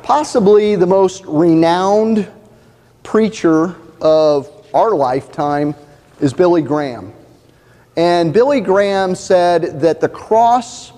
Possibly the most renowned preacher of our lifetime is Billy Graham. And Billy Graham said that the cross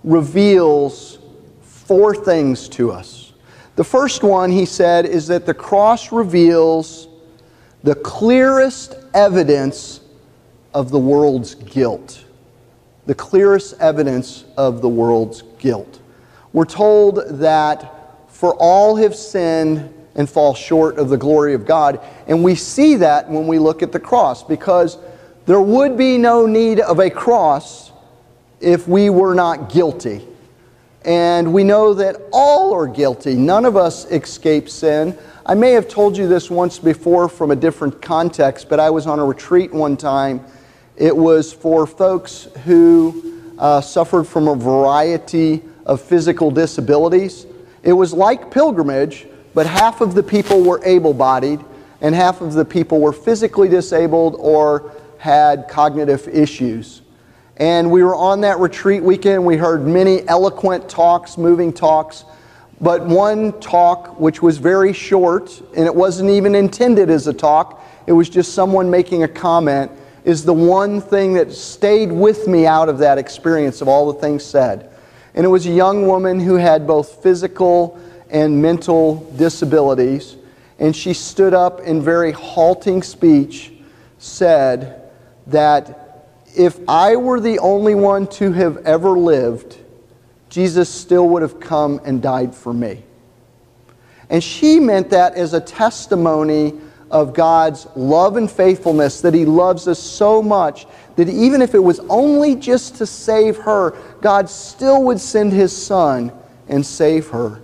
reveals four things to us. The first one, he said, is that the cross reveals the clearest evidence of the world's guilt. The clearest evidence of the world's guilt. We're told that for all have sinned and fall short of the glory of God. And we see that when we look at the cross, because there would be no need of a cross if we were not guilty. And we know that all are guilty. None of us escape sin. I may have told you this once before from a different context, but I was on a retreat one time. It was for folks who suffered from a variety of physical disabilities. It was like pilgrimage, but half of the people were able-bodied and half of the people were physically disabled or had cognitive issues. And we were on that retreat weekend. We heard many eloquent talks, moving talks, but one talk, which was very short, and it wasn't even intended as a talk, it was just someone making a comment, is the one thing that stayed with me out of that experience of all the things said. And it was a young woman who had both physical and mental disabilities, and she stood up in very halting speech, said that if I were the only one to have ever lived, Jesus still would have come and died for me. And she meant that as a testimony of God's love and faithfulness, that He loves us so much that even if it was only just to save her, God still would send His Son and save her.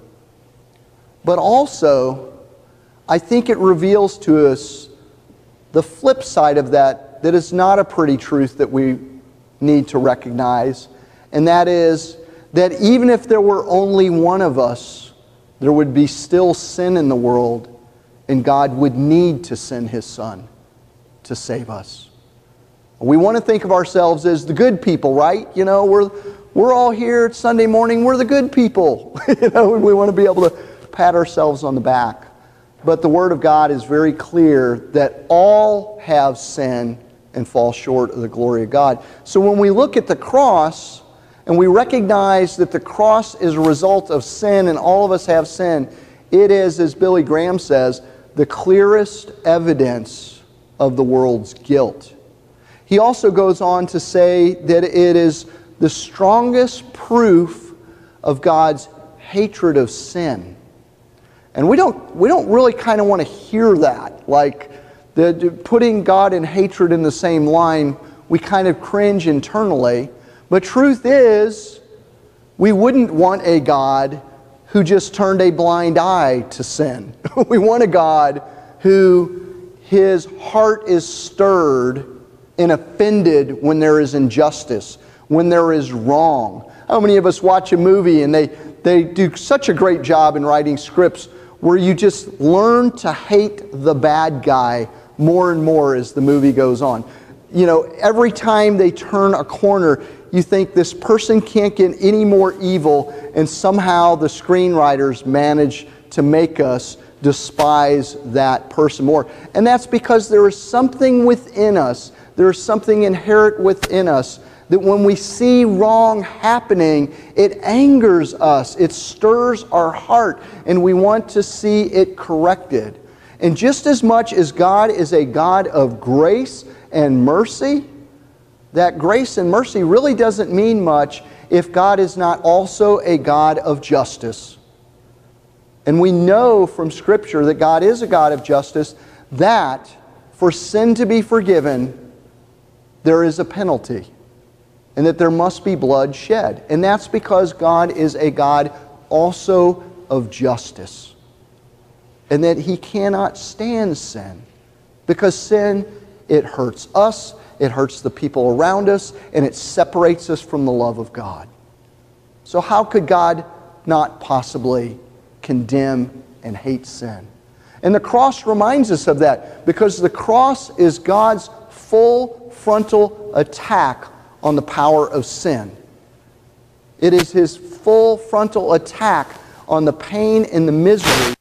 But also, I think it reveals to us the flip side of that is not a pretty truth that we need to recognize, and that is that even if there were only one of us, there would be still sin in the world, and God would need to send His Son to save us. We want to think of ourselves as the good people, right? You know, we're all here, it's Sunday morning, we're the good people. You know, and we want to be able to pat ourselves on the back. But the Word of God is very clear that all have sinned and fall short of the glory of God. So when we look at the cross and we recognize that the cross is a result of sin and all of us have sin, it is, as Billy Graham says, the clearest evidence of the world's guilt. He also goes on to say that it is the strongest proof of God's hatred of sin. And we don't really kind of want to hear that. Like, putting God and hatred in the same line, we kind of cringe internally. But truth is, we wouldn't want a God who just turned a blind eye to sin. We want a God who His heart is stirred and offended when there is injustice, when there is wrong. How many of us watch a movie and they do such a great job in writing scripts where you just learn to hate the bad guy more and more as the movie goes on. You know, every time they turn a corner, you think this person can't get any more evil, and somehow the screenwriters manage to make us despise that person more. And that's because there is something within us, there is something inherent within us, that when we see wrong happening, it angers us, it stirs our heart, and we want to see it corrected. And just as much as God is a God of grace and mercy, that grace and mercy really doesn't mean much if God is not also a God of justice. And we know from Scripture that God is a God of justice, that for sin to be forgiven, there is a penalty, and that there must be blood shed. And that's because God is a God also of justice, and that He cannot stand sin, because sin, it hurts us, it hurts the people around us, and it separates us from the love of God. So how could God not possibly condemn and hate sin? And the cross reminds us of that, because the cross is God's full frontal attack on the power of sin. It is His full frontal attack on the pain and the misery.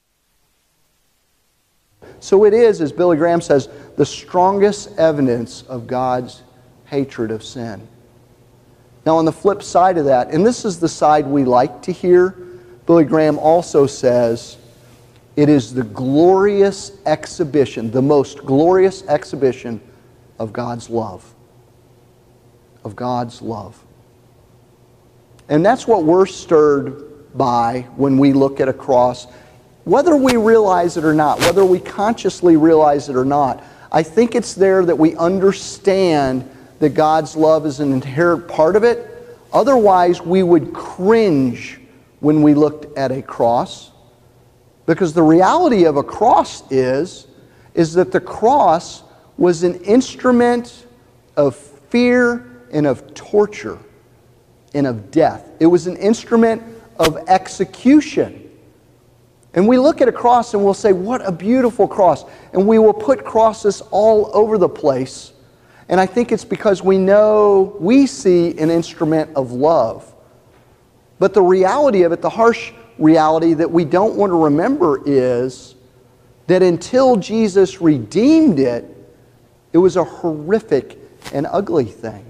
So it is, as Billy Graham says, the strongest evidence of God's hatred of sin. Now on the flip side of that, and this is the side we like to hear, Billy Graham also says, it is the glorious exhibition, the most glorious exhibition of God's love. Of God's love. And that's what we're stirred by when we look at a cross. Whether we realize it or not, whether we consciously realize it or not, I think it's there that we understand that God's love is an inherent part of it. Otherwise, we would cringe when we looked at a cross. Because the reality of a cross is that the cross was an instrument of fear and of torture and of death. It was an instrument of execution. And we look at a cross and we'll say, what a beautiful cross. And we will put crosses all over the place. And I think it's because we see an instrument of love. But the reality of it, the harsh reality that we don't want to remember is that until Jesus redeemed it, it was a horrific and ugly thing.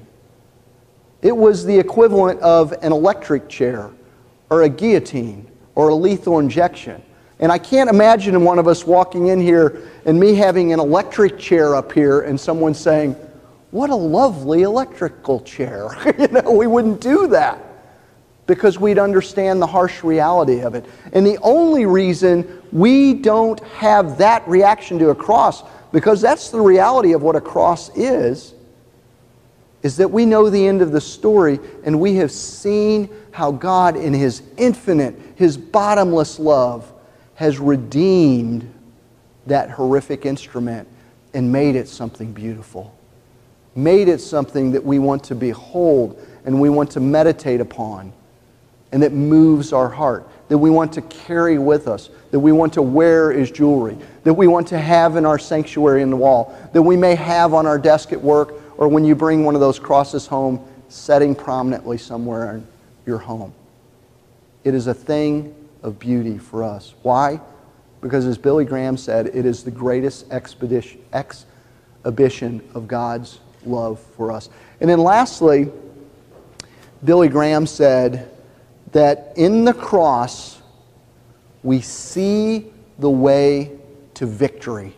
It was the equivalent of an electric chair or a guillotine or a lethal injection. And I can't imagine one of us walking in here and me having an electric chair up here and someone saying, what a lovely electrical chair. We wouldn't do that because we'd understand the harsh reality of it. And the only reason we don't have that reaction to a cross, because that's the reality of what a cross is that we know the end of the story and we have seen how God in His infinite, His bottomless love has redeemed that horrific instrument and made it something beautiful. Made it something that we want to behold and we want to meditate upon and that moves our heart, that we want to carry with us, that we want to wear as jewelry, that we want to have in our sanctuary in the wall, that we may have on our desk at work, or when you bring one of those crosses home, setting prominently somewhere in your home. It is a thing of beauty for us. Why? Because as Billy Graham said, it is the greatest exhibition of God's love for us. And then lastly, Billy Graham said that in the cross, we see the way to victory.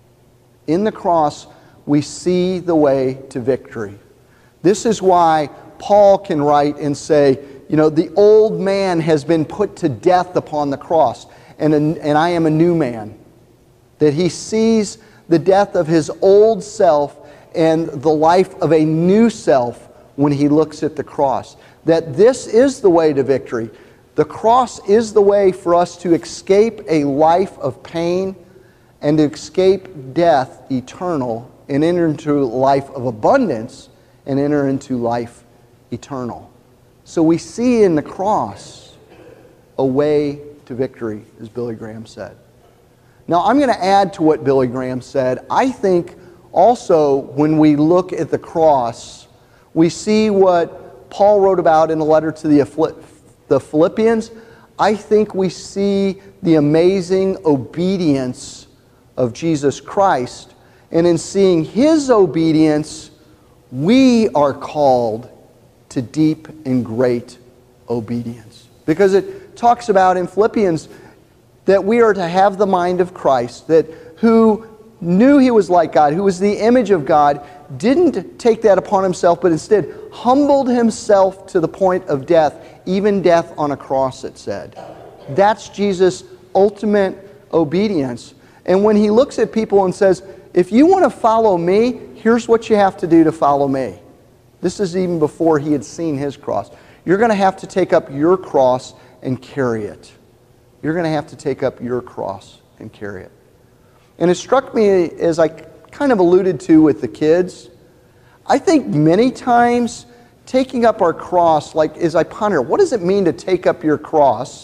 In the cross, we see the way to victory. This is why Paul can write and say, the old man has been put to death upon the cross, and I am a new man. That he sees the death of his old self and the life of a new self when he looks at the cross. That this is the way to victory. The cross is the way for us to escape a life of pain and to escape death eternal and enter into life of abundance and enter into life eternal. So we see in the cross a way to victory, as Billy Graham said. Now I'm going to add to what Billy Graham said. I think also when we look at the cross, we see what Paul wrote about in the letter to the Philippians. I think we see the amazing obedience of Jesus Christ. And in seeing His obedience, we are called to deep and great obedience. Because it talks about in Philippians that we are to have the mind of Christ, that who knew He was like God, who was the image of God, didn't take that upon Himself, but instead humbled Himself to the point of death, even death on a cross, it said. That's Jesus' ultimate obedience. And when He looks at people and says, if you want to follow me, here's what you have to do to follow me. This is even before He had seen His cross. You're going to have to take up your cross and carry it. You're going to have to take up your cross and carry it. And it struck me, as I kind of alluded to with the kids, I think many times taking up our cross, like as I ponder, what does it mean to take up your cross?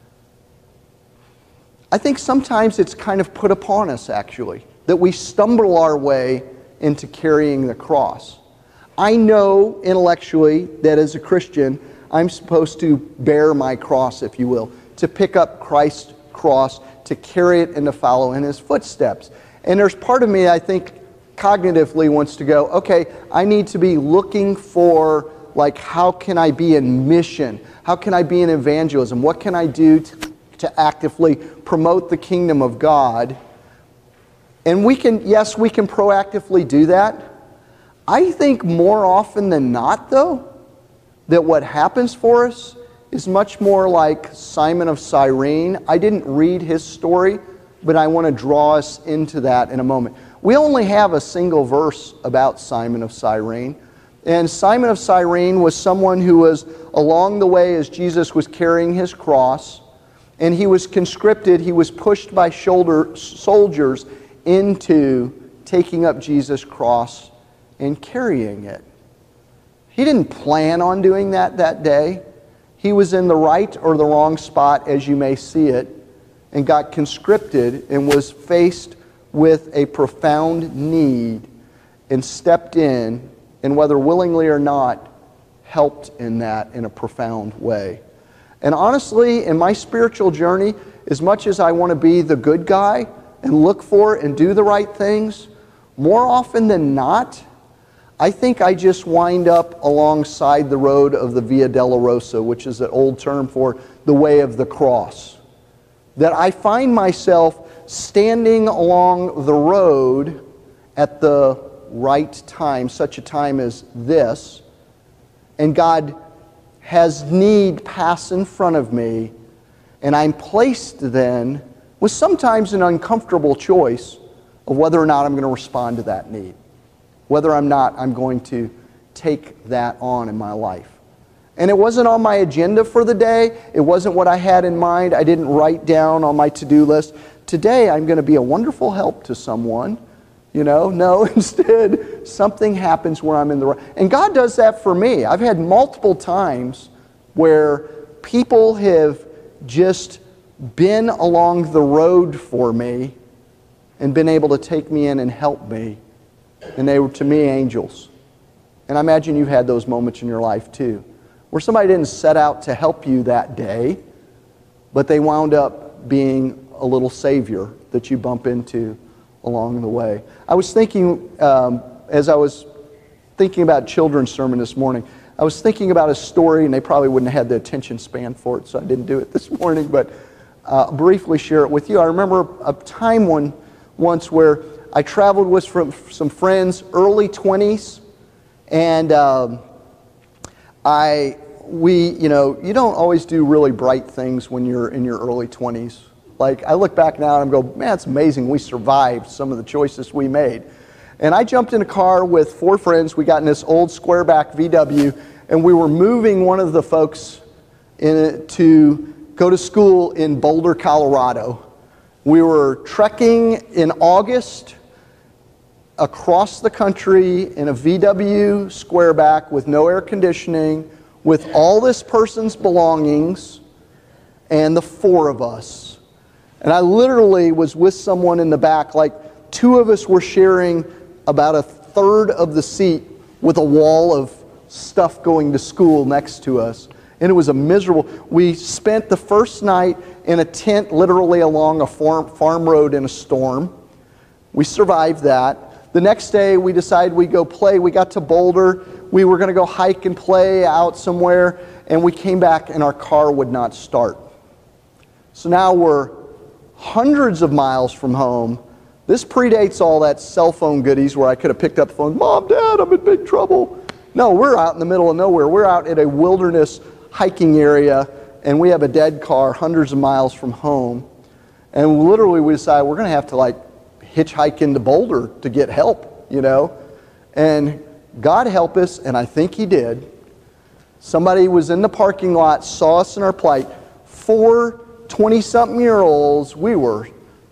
I think sometimes it's kind of put upon us, actually, that we stumble our way into carrying the cross. I know intellectually that as a Christian, I'm supposed to bear my cross, if you will, to pick up Christ's cross, to carry it and to follow in his footsteps. And there's part of me, I think, cognitively wants to go, okay, I need to be looking for, like, how can I be in mission? How can I be in evangelism? What can I do to actively promote the kingdom of God? And we can, yes, we can proactively do that. I think more often than not, though, that what happens for us is much more like Simon of Cyrene. I didn't read his story, but I want to draw us into that in a moment. We only have a single verse about Simon of Cyrene. And Simon of Cyrene was someone who was along the way as Jesus was carrying his cross, and he was conscripted, he was pushed by soldiers into taking up Jesus' cross and carrying it. He didn't plan on doing that day. He was in the right or the wrong spot, as you may see it, and got conscripted and was faced with a profound need and stepped in, and whether willingly or not, helped in that in a profound way. And honestly, in my spiritual journey, as much as I want to be the good guy and look for and do the right things, more often than not, I think I just wind up alongside the road of the Via Dolorosa, which is an old term for the way of the cross. That I find myself standing along the road at the right time, such a time as this, and God has need pass in front of me, and I'm placed then with sometimes an uncomfortable choice of whether or not I'm going to respond to that need, whether I'm going to take that on in my life. And it wasn't on my agenda for the day. It wasn't what I had in mind. I didn't write down on my to-do list, today I'm going to be a wonderful help to someone. You know, no, instead something happens where I'm in the right. And God does that for me. I've had multiple times where people have just been along the road for me and been able to take me in and help me. And they were, to me, angels. And I imagine you've had those moments in your life too, where somebody didn't set out to help you that day, but they wound up being a little savior that you bump into along the way. I was thinking, as I was thinking about children's sermon this morning, I was thinking about a story, and they probably wouldn't have had the attention span for it, so I didn't do it this morning, but briefly share it with you. I remember a time once where I traveled with some friends, early 20s, and you don't always do really bright things when you're in your early 20s. Like, I look back now and I go, man, it's amazing we survived some of the choices we made. And I jumped in a car with 4 friends. We got in this old squareback VW, and we were moving one of the folks in it to go to school in Boulder, Colorado. We were trekking in August across the country in a VW squareback with no air conditioning, with all this person's belongings, and the 4 of us. And I literally was with someone in the back, like 2 of us were sharing about a third of the seat with a wall of stuff going to school next to us. And it was a miserable. We spent the first night in a tent literally along a farm road in a storm. We survived that. The next day we decided we'd go play. We got to Boulder. We were going to go hike and play out somewhere. And we came back and our car would not start. So now we're hundreds of miles from home. This predates all that cell phone goodies where I could have picked up the phone, Mom, Dad, I'm in big trouble. No, we're out in the middle of nowhere. We're out at a wilderness hiking area, and we have a dead car hundreds of miles from home. And literally we decided we're going to have to like hitchhike into Boulder to get help, you know. And God help us, and I think He did. Somebody was in the parking lot, saw us in our plight. 4 20-something-year-olds, we were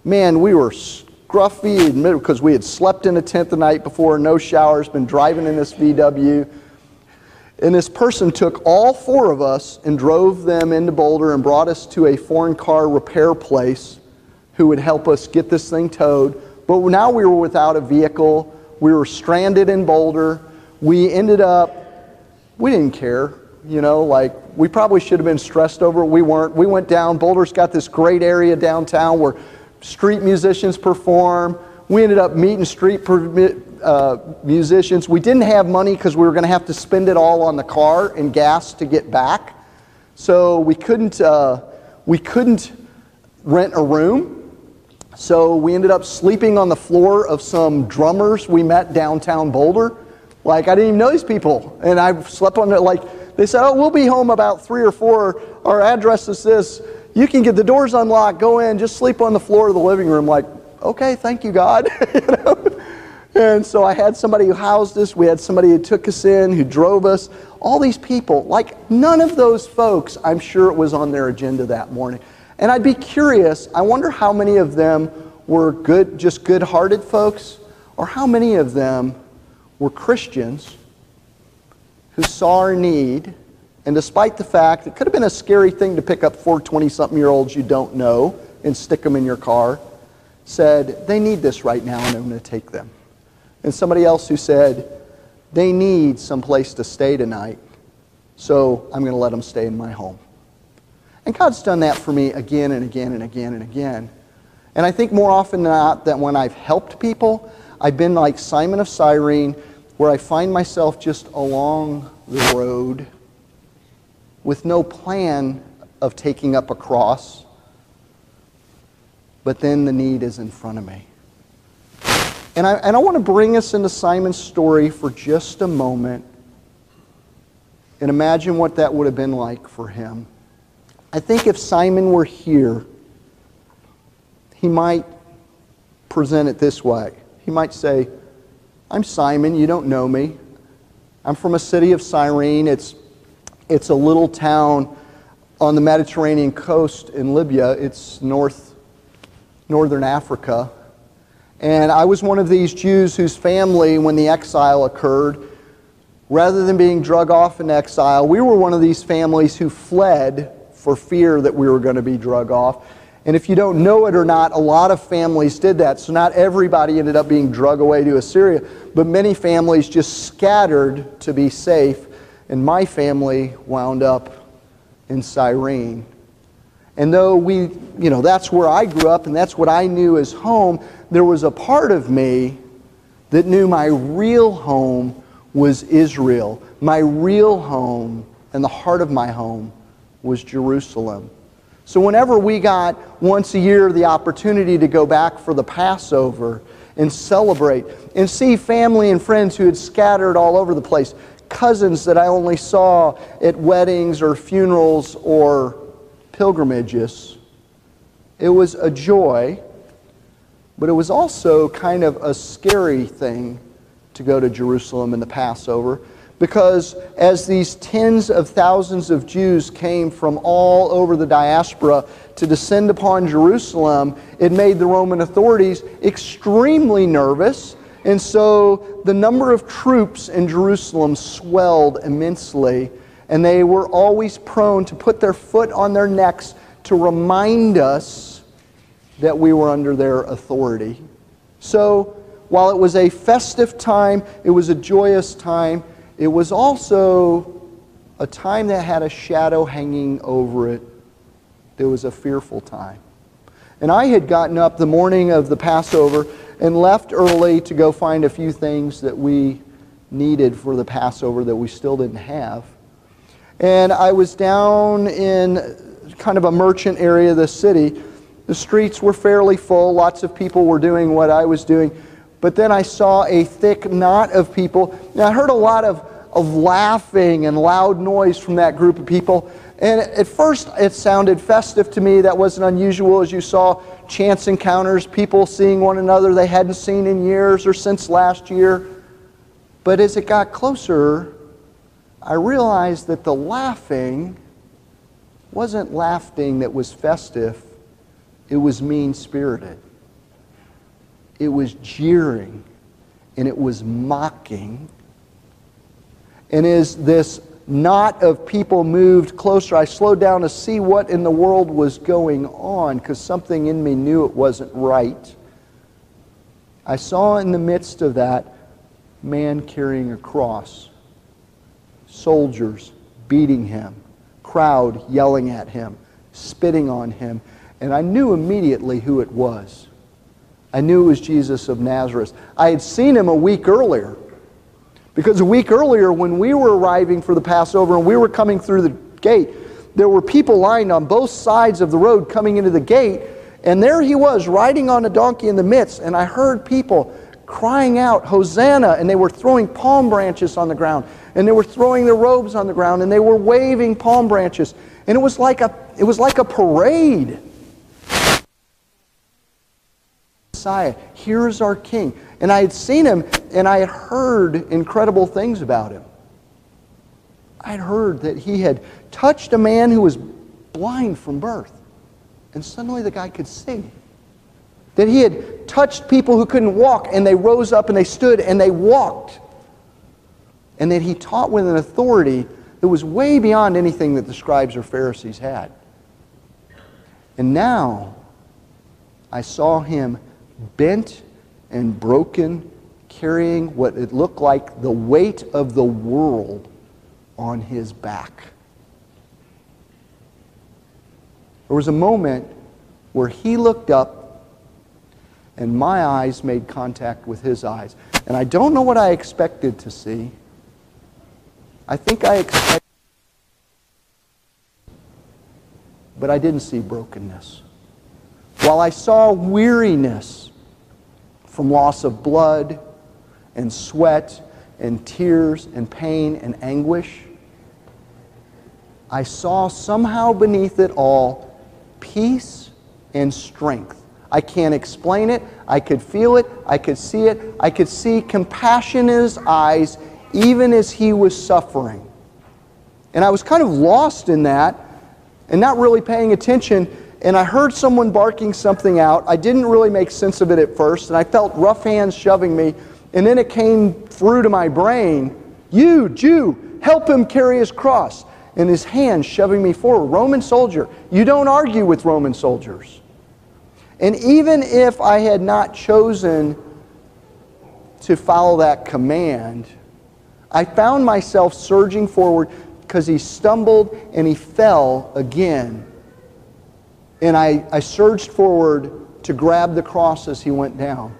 scruffy because we had slept in a tent the night before, no showers, been driving in this VW. And this person took all 4 of us and drove them into Boulder and brought us to a foreign car repair place who would help us get this thing towed. But now we were without a vehicle. We were stranded in Boulder. We ended up, we didn't care, you know, like We probably should have been stressed over it. We weren't. We went down. Boulder's got this great area downtown where street musicians perform. We ended up meeting street musicians. We didn't have money because we were going to have to spend it all on the car and gas to get back. So we couldn't rent a room. So we ended up sleeping on the floor of some drummers we met downtown Boulder. Like, I didn't even know these people. And I slept on it. Like, they said, oh, we'll be home about 3 or 4. Our address is this. You can get the doors unlocked, go in, just sleep on the floor of the living room. Like, okay, thank you, God. You know? And so I had somebody who housed us. We had somebody who took us in, who drove us. All these people, like none of those folks, I'm sure it was on their agenda that morning. And I'd be curious, I wonder how many of them were good, just good-hearted folks, or how many of them were Christians who saw our need, and despite the fact it could have been a scary thing to pick up 4 20-something-year-olds you don't know and stick them in your car, said, they need this right now and I'm going to take them. And somebody else who said, they need some place to stay tonight, so I'm going to let them stay in my home. And God's done that for me again and again and again and again. And I think more often than not that when I've helped people, I've been like Simon of Cyrene, where I find myself just along the road with no plan of taking up a cross, but then the need is in front of me. And I want to bring us into Simon's story for just a moment and imagine what that would have been like for him. I think if Simon were here, he might present it this way. He might say, I'm Simon, you don't know me. I'm from a city of Cyrene. It's a little town on the Mediterranean coast in Libya. It's northern Africa. And I was one of these Jews whose family, when the exile occurred, rather than being drug off in exile, we were one of these families who fled for fear that we were going to be drug off. And if you don't know it or not, a lot of families did that. So not everybody ended up being drug away to Assyria, but many families just scattered to be safe. And my family wound up in Cyrene. And though that's where I grew up and that's what I knew as home, there was a part of me that knew my real home was Israel. My real home and the heart of my home was Jerusalem. So whenever we got once a year the opportunity to go back for the Passover and celebrate and see family and friends who had scattered all over the place, cousins that I only saw at weddings or funerals or pilgrimages, it was a joy, but it was also kind of a scary thing to go to Jerusalem in the Passover, because as these tens of thousands of Jews came from all over the diaspora to descend upon Jerusalem, it made the Roman authorities extremely nervous. And so the number of troops in Jerusalem swelled immensely, and they were always prone to put their foot on their necks to remind us that we were under their authority. So while it was a festive time, it was a joyous time, it was also a time that had a shadow hanging over it. It was a fearful time. And I had gotten up the morning of the Passover and left early to go find a few things that we needed for the Passover that we still didn't have. And I was down in kind of a merchant area of the city. The streets were fairly full. Lots of people were doing what I was doing. But then I saw a thick knot of people. And I heard a lot of laughing and loud noise from that group of people. And at first it sounded festive to me. That wasn't unusual, as you saw chance encounters, people seeing one another they hadn't seen in years or since last year. But as it got closer, I realized that the laughing wasn't laughing that was festive. It was mean-spirited. It was jeering, and it was mocking. And as this knot of people moved closer, I slowed down to see what in the world was going on, because something in me knew it wasn't right. I saw in the midst of that man carrying a cross, soldiers beating him, crowd yelling at him, spitting on him. And I knew immediately who it was. I knew it was Jesus of Nazareth. I had seen him a week earlier. Because a week earlier, when we were arriving for the Passover and we were coming through the gate, there were people lined on both sides of the road coming into the gate. And there he was, riding on a donkey in the midst. And I heard people crying out, Hosanna! And they were throwing palm branches on the ground. And they were throwing their robes on the ground. And they were waving palm branches. And it was like a parade. Messiah, here is our King. And I had seen him, and I had heard incredible things about him. I had heard that he had touched a man who was blind from birth, and suddenly the guy could see. That he had touched people who couldn't walk, and they rose up and they stood and they walked. And that he taught with an authority that was way beyond anything that the scribes or Pharisees had. And now I saw him bent and broken, carrying what it looked like the weight of the world on his back. There was a moment where he looked up and my eyes made contact with his eyes. And I don't know what I expected to see. I think I expected, but I didn't see brokenness. While I saw weariness from loss of blood and sweat and tears and pain and anguish, I saw somehow beneath it all peace and strength. I can't explain it. I could feel it. I could see it. I could see compassion in his eyes even as he was suffering. And I was kind of lost in that and not really paying attention. And I heard someone barking something out. I didn't really make sense of it at first, and I felt rough hands shoving me. And then it came through to my brain, you, Jew, help him carry his cross. And his hand shoving me forward. Roman soldier. You don't argue with Roman soldiers. And even if I had not chosen to follow that command, I found myself surging forward because he stumbled and he fell again. And I surged forward to grab the cross as he went down.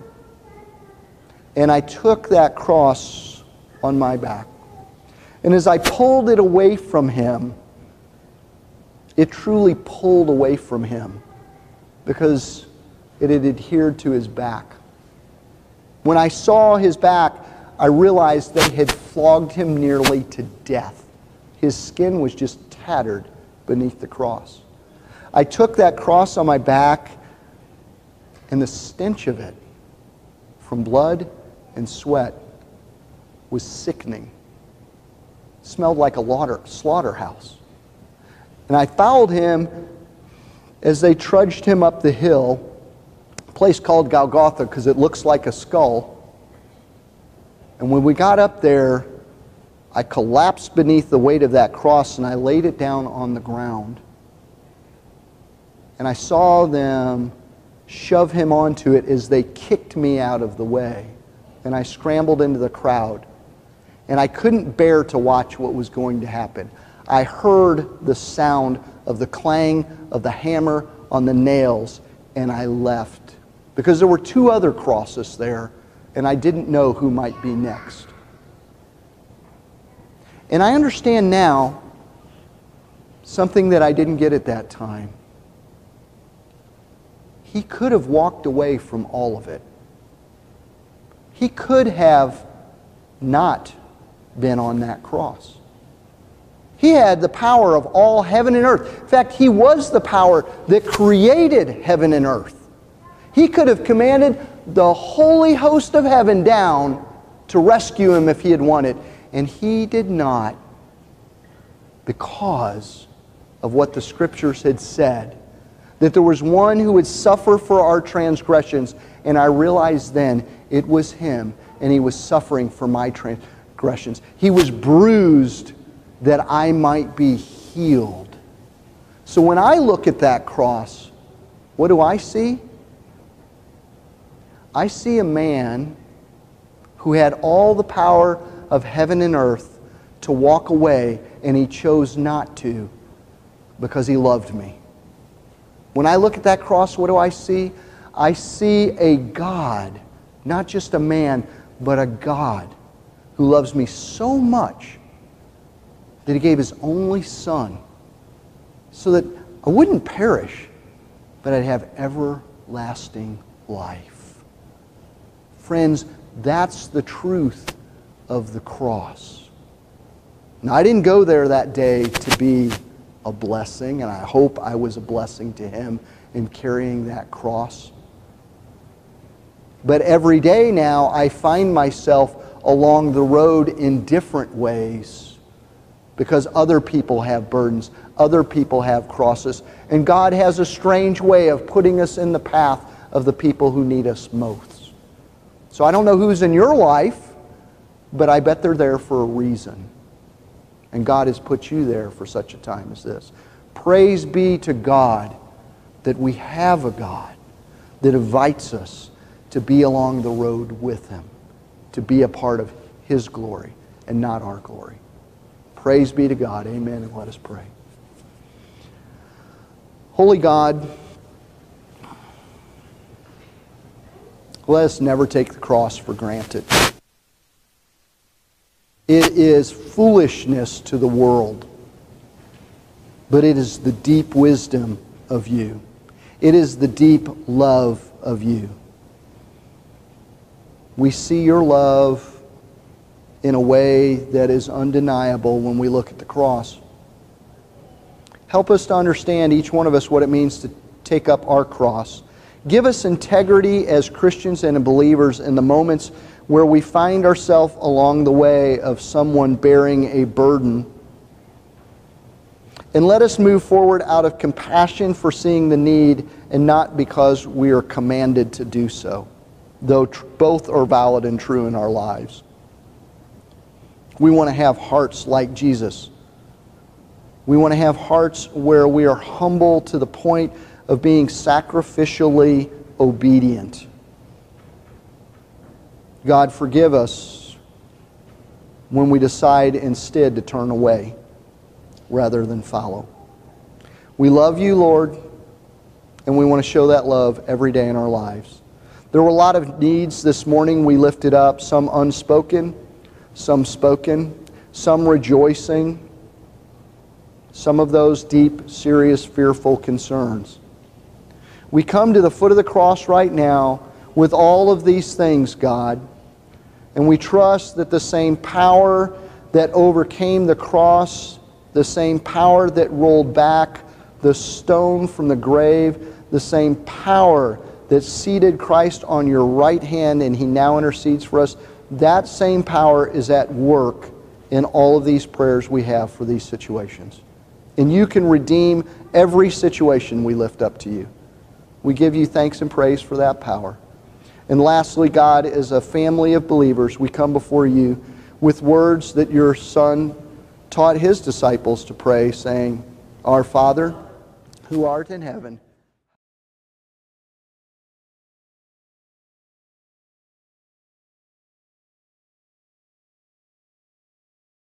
And I took that cross on my back. And as I pulled it away from him, it truly pulled away from him because it had adhered to his back. When I saw his back, I realized they had flogged him nearly to death. His skin was just tattered beneath the cross. I took that cross on my back, and the stench of it, from blood and sweat, was sickening. It smelled like a slaughterhouse. And I followed him as they trudged him up the hill, a place called Golgotha because it looks like a skull. And when we got up there, I collapsed beneath the weight of that cross and I laid it down on the ground. And I saw them shove him onto it as they kicked me out of the way. And I scrambled into the crowd. And I couldn't bear to watch what was going to happen. I heard the sound of the clang of the hammer on the nails, and I left. Because there were two other crosses there, and I didn't know who might be next. And I understand now something that I didn't get at that time. He could have walked away from all of it. He could have not been on that cross. He had the power of all heaven and earth. In fact, He was the power that created heaven and earth. He could have commanded the holy host of heaven down to rescue him if He had wanted. And He did not, because of what the Scriptures had said, that there was one who would suffer for our transgressions. And I realized then it was Him, and He was suffering for my transgressions. He was bruised that I might be healed. So when I look at that cross, what do I see? I see a man who had all the power of heaven and earth to walk away, and he chose not to because He loved me. When I look at that cross, what do I see? I see a God, not just a man, but a God who loves me so much that He gave His only Son so that I wouldn't perish, but I'd have everlasting life. Friends, that's the truth of the cross. Now, I didn't go there that day to be a blessing, and I hope I was a blessing to Him in carrying that cross. But every day now, I find myself along the road in different ways because other people have burdens, other people have crosses, and God has a strange way of putting us in the path of the people who need us most. So I don't know who's in your life, but I bet they're there for a reason. And God has put you there for such a time as this. Praise be to God that we have a God that invites us to be along the road with Him, to be a part of His glory and not our glory. Praise be to God. Amen. And let us pray. Holy God, let us never take the cross for granted. It is foolishness to the world, but it is the deep wisdom of you. It is the deep love of you. We see your love in a way that is undeniable when we look at the cross. Help us to understand, each one of us, what it means to take up our cross. Give us integrity as Christians and believers in the moments where we find ourselves along the way of someone bearing a burden. And let us move forward out of compassion for seeing the need and not because we are commanded to do so, though both are valid and true in our lives. We want to have hearts like Jesus. We want to have hearts where we are humble to the point of being sacrificially obedient. God, forgive us when we decide instead to turn away rather than follow. We love you, Lord, and we want to show that love every day in our lives. There were a lot of needs this morning we lifted up, some unspoken, some spoken, some rejoicing, some of those deep, serious, fearful concerns. We come to the foot of the cross right now with all of these things, God, and we trust that the same power that overcame the cross, the same power that rolled back the stone from the grave, the same power that seated Christ on your right hand and He now intercedes for us, that same power is at work in all of these prayers we have for these situations. And you can redeem every situation we lift up to you. We give you thanks and praise for that power. And lastly, God, as a family of believers, we come before you with words that your Son taught His disciples to pray, saying, Our Father, who art in heaven,